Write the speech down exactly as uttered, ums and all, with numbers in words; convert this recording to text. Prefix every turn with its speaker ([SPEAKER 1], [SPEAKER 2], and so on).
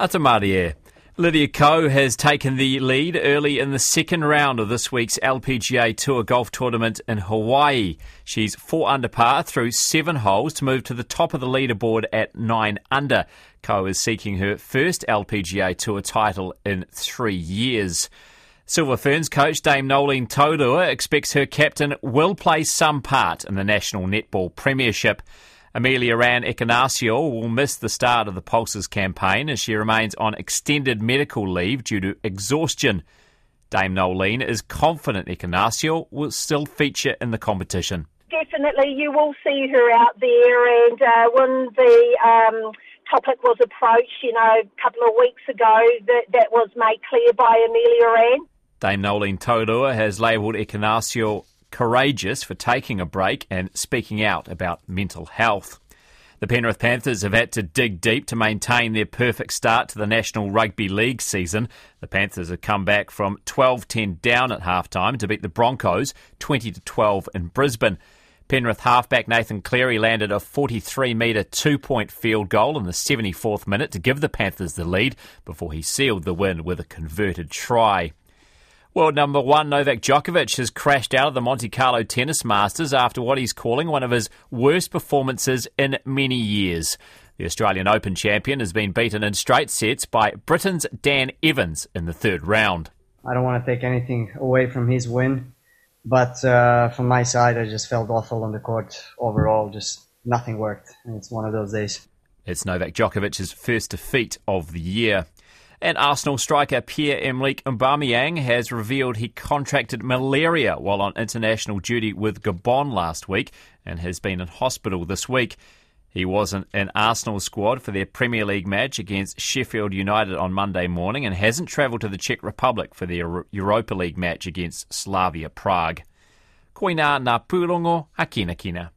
[SPEAKER 1] Atamarie. Lydia Ko has taken the lead early in the second round of this week's L P G A Tour golf tournament in Hawaii. She's four under par through seven holes to move to the top of the leaderboard at nine under. Ko is seeking her first L P G A Tour title in three years. Silver Ferns coach Dame Nolene Taurua expects her captain will play some part in the National Netball Premiership. Amelia Ran Ekenasio will miss the start of the Pulses campaign as she remains on extended medical leave due to exhaustion. Dame Nolene is confident Ekenasio will still feature in the competition.
[SPEAKER 2] Definitely, you will see her out there, and uh, when the um, topic was approached, you know, a couple of weeks ago, that, that was made clear by Amelia Ran.
[SPEAKER 1] Dame Nolene Taurua has labelled Ekenasio courageous for taking a break and speaking out about mental health. The Penrith Panthers have had to dig deep to maintain their perfect start to the National Rugby League season. The Panthers have come back from twelve ten down at halftime to beat the Broncos twenty to twelve in Brisbane. Penrith halfback Nathan Cleary landed a forty-three metre two-point field goal in the seventy-fourth minute to give the Panthers the lead before he sealed the win with a converted try. World number one Novak Djokovic has crashed out of the Monte Carlo Tennis Masters after what he's calling one of his worst performances in many years. The Australian Open champion has been beaten in straight sets by Britain's Dan Evans in the third round.
[SPEAKER 3] I don't want to take anything away from his win, but uh, from my side I just felt awful on the court overall. Just nothing worked, and it's one of those days.
[SPEAKER 1] It's Novak Djokovic's first defeat of the year. And Arsenal striker Pierre-Emerick Aubameyang has revealed he contracted malaria while on international duty with Gabon last week and has been in hospital this week. He wasn't in Arsenal's squad for their Premier League match against Sheffield United on Monday morning and hasn't travelled to the Czech Republic for their Europa League match against Slavia Prague. Koina na pūrongo, a kina kina.